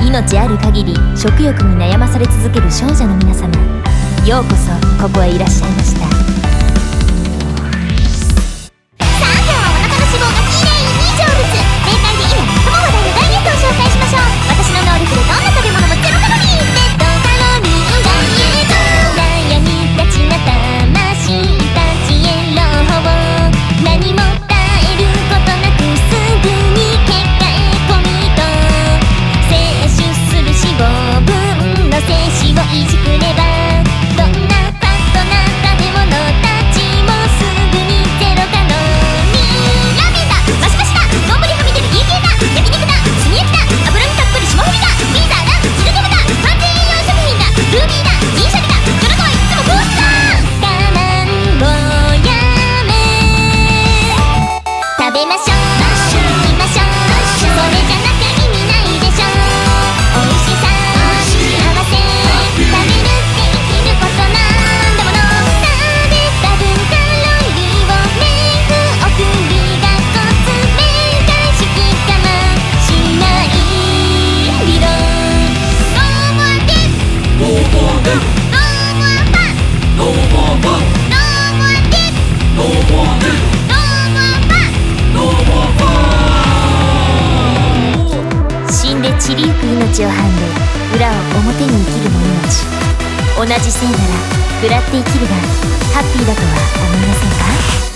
命ある限り食欲に悩まされ続ける少女の皆様、ようこそここへいらっしゃいました。散りゆく命をhand裏を表に生きる者たち。同じ性なら食らって生きるがハッピーだとは思いませんか？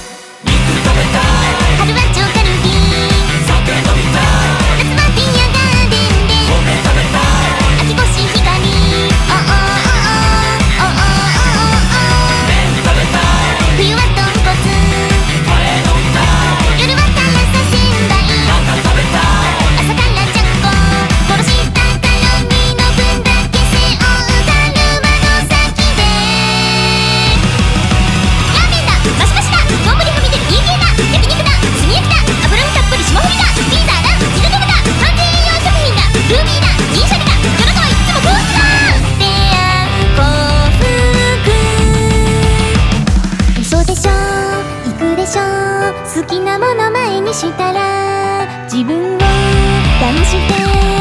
春は超カルビー、夏はビアガーデンで秋越し光、おおおおおおおお、冬は豚骨、夜は辛さ仙台、朝からじゃんこ殺したカロリーの分だけ背負うだるまの先で、ラーメンだ、マシマシだ、丼はみ出る EK だ、焼肉だ、炭焼きだ、油にたっぷり霜降りだ、ピザだ、チルドムだ、完全栄養食品だ、ルービーだ、銀シャリだ、そのとはいつもコースだ。出会う幸福、嘘でしょ、行くでしょ、好きなもの前にしたら自分を騙して